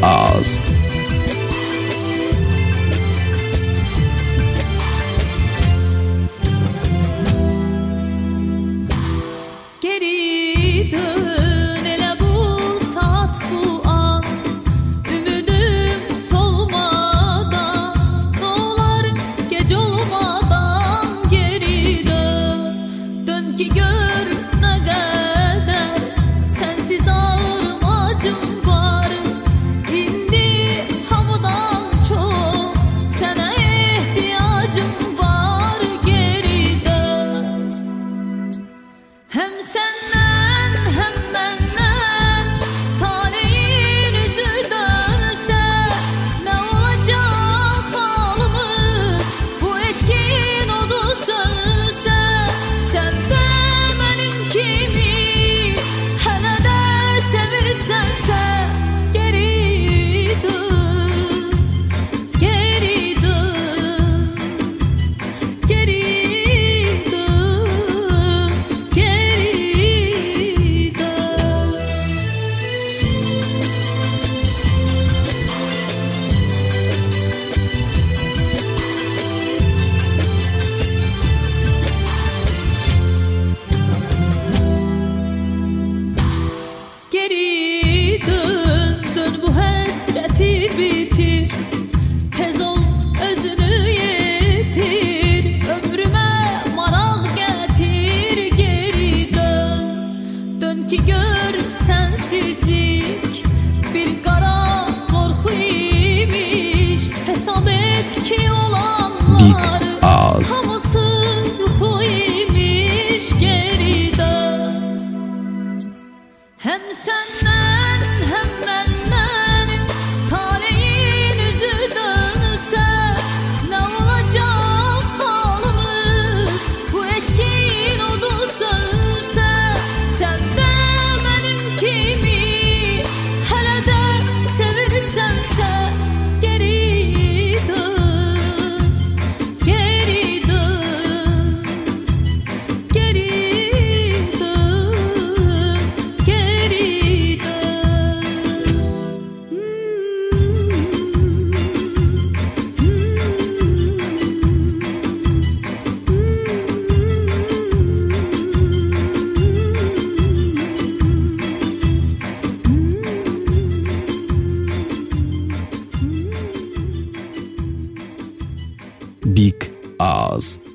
Ağız. Geri dön hele bu saat bu an, ümidim solmadan, ne olur gece olmadan geri dön. Dön ki gör ne kadar sensiz ağrım acım var. İndi havadan çok sana ihtiyacım var. Geri dön. Hem senden hem benden talihin yüzü dönse, ne olacak halımız bu eşkin odu sönse. Sen de benim kimi hele de sevirsense, geri dön, geri dön, geri dön, geri dön. Geri dön, dön bu hasreti bitir. Tez ol özünü yetir. Ömrüme maral getir. Geri dön, dön ki gör sensizlik bir kara korku imiş. Hesap et ki olanlar Dik Ağız. hamısı yuhu imiş. Geri dön. Hem senden hem benden talihin yüzü dönse, ne olacak halımız bu eşkin odu sönse. Sen de benim kimi hele de sevirsense, geri dön, geri dön, geri dön, geri dön. Dik Ağız.